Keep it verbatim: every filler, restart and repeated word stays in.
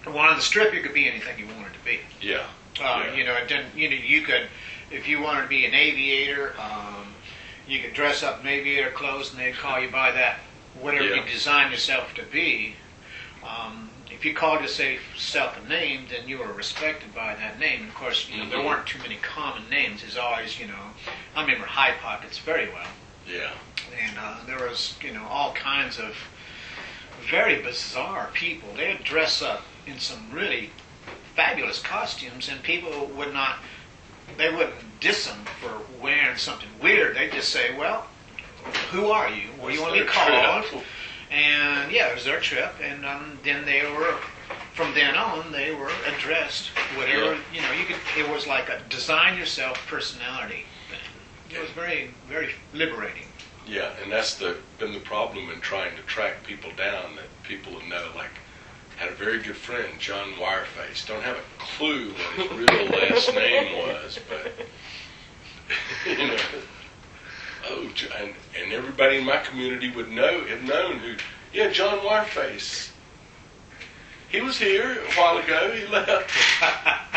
Well, on the strip, you could be anything you wanted to be. Yeah. Uh, yeah. You know, it didn't, you know, you could, if you wanted to be an aviator, um, you could dress up in aviator clothes, and they'd call you by that, whatever Yeah. you design yourself to be. Um, if you called yourself a name, then you were respected by that name. And of course, you know, Mm-hmm. there weren't too many common names. There's always, you know, I remember High Pockets very well. Yeah. And uh, there was, you know, all kinds of very bizarre people. They'd dress up in some really fabulous costumes, and people would not, they wouldn't diss them for wearing something weird. They'd just say, well, who are you? What do you want to be called? And yeah, it was their trip, and um, then they were, from then on, they were addressed, whatever, Yeah. you know, you could, it was like a design yourself personality thing. It was very, very liberating. Yeah, and that's the been the problem in trying to track people down, that people know, like, had a very good friend, John Wireface. Don't have a clue what his real last name was, but, you know, oh, and, and everybody in my community would know, have known who, yeah, John Wireface. He was here a while ago, he left.